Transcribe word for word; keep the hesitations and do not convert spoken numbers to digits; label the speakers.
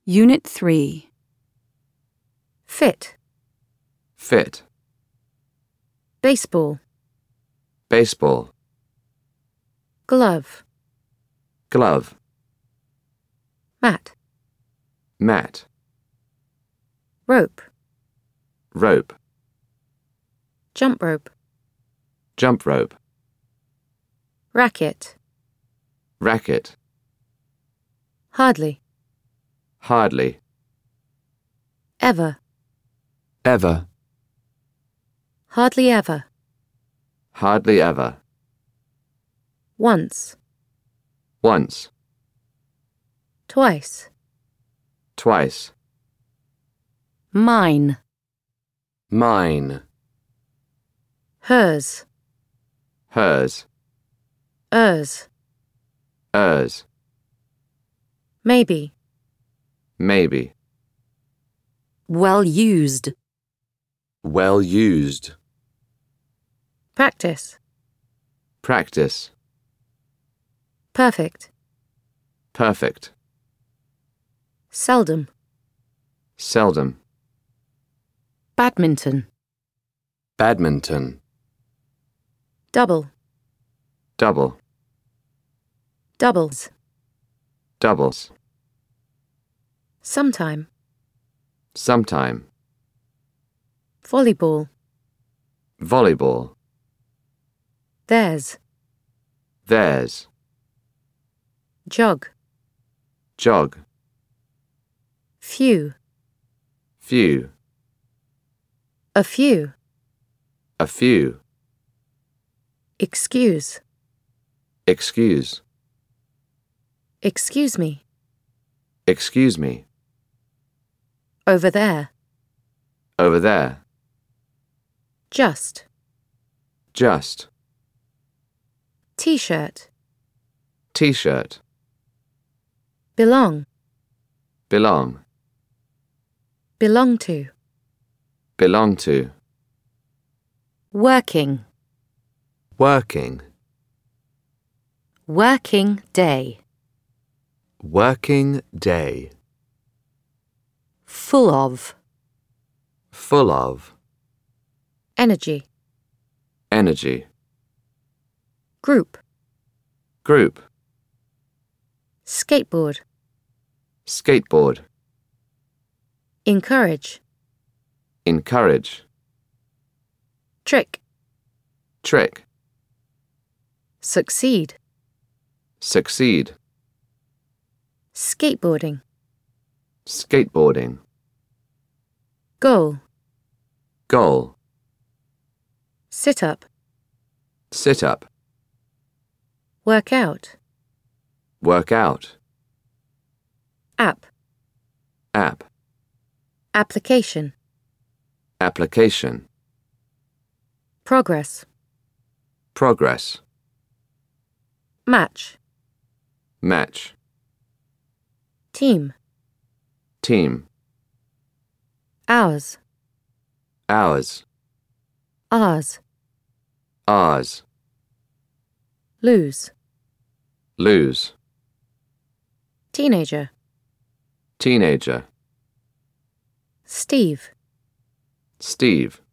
Speaker 1: Unit three.
Speaker 2: Fit.
Speaker 3: Fit.
Speaker 2: Baseball.
Speaker 3: Baseball.
Speaker 2: Glove.
Speaker 3: Glove.
Speaker 2: Mat.
Speaker 3: Mat.
Speaker 2: Rope.
Speaker 3: Rope.
Speaker 2: Jump rope.
Speaker 3: Jump rope.
Speaker 2: Racket.
Speaker 3: Racket.
Speaker 2: Hardly.
Speaker 3: Hardly.
Speaker 2: Ever.
Speaker 3: Ever.
Speaker 2: Hardly ever.
Speaker 3: Hardly ever.
Speaker 2: Once.
Speaker 3: Once.
Speaker 2: Twice.
Speaker 3: Twice.
Speaker 1: Mine.
Speaker 3: Mine.
Speaker 2: Hers.
Speaker 3: Hers.
Speaker 2: Hers.
Speaker 3: Hers.
Speaker 2: Maybe.
Speaker 3: Maybe.
Speaker 1: Well used.
Speaker 3: Well used.
Speaker 2: Practice.
Speaker 3: Practice.
Speaker 2: Perfect.
Speaker 3: Perfect.
Speaker 2: Seldom.
Speaker 3: Seldom.
Speaker 1: Badminton.
Speaker 3: Badminton.
Speaker 2: Double.
Speaker 3: Double.
Speaker 2: Doubles.
Speaker 3: Doubles.
Speaker 2: Sometime.
Speaker 3: Sometime.
Speaker 2: Volleyball.
Speaker 3: Volleyball.
Speaker 2: Theirs.
Speaker 3: Theirs.
Speaker 2: Jog.
Speaker 3: Jog.
Speaker 2: Few.
Speaker 3: Few.
Speaker 2: A few.
Speaker 3: A few.
Speaker 2: Excuse.
Speaker 3: Excuse.
Speaker 2: Excuse me.
Speaker 3: Excuse me.
Speaker 2: Over there.
Speaker 3: Over there.
Speaker 2: Just.
Speaker 3: Just.
Speaker 2: T-shirt.
Speaker 3: T-shirt.
Speaker 2: Belong.
Speaker 3: Belong.
Speaker 2: Belong to.
Speaker 3: Belong to.
Speaker 1: Working.
Speaker 3: Working.
Speaker 1: Working day.
Speaker 3: Working day.
Speaker 1: Full of.
Speaker 3: Full of.
Speaker 2: Energy.
Speaker 3: Energy.
Speaker 2: Group.
Speaker 3: Group.
Speaker 2: Skateboard.
Speaker 3: Skateboard.
Speaker 2: Encourage.
Speaker 3: Encourage.
Speaker 2: Trick.
Speaker 3: Trick.
Speaker 2: Succeed.
Speaker 3: Succeed.
Speaker 2: Skateboarding.
Speaker 3: Skateboarding.
Speaker 2: Goal.
Speaker 3: Goal.
Speaker 2: Sit up.
Speaker 3: Sit up.
Speaker 2: Work out.
Speaker 3: Work out.
Speaker 2: App.
Speaker 3: App.
Speaker 2: Application.
Speaker 3: Application.
Speaker 2: Progress.
Speaker 3: Progress.
Speaker 2: Match.
Speaker 3: Match.
Speaker 2: Team.
Speaker 3: Team.
Speaker 2: Ours.
Speaker 3: Ours.
Speaker 2: Ours.
Speaker 3: Ours.
Speaker 2: Lose.
Speaker 3: Lose.
Speaker 2: Teenager.
Speaker 3: Teenager.
Speaker 2: Steve.
Speaker 3: Steve.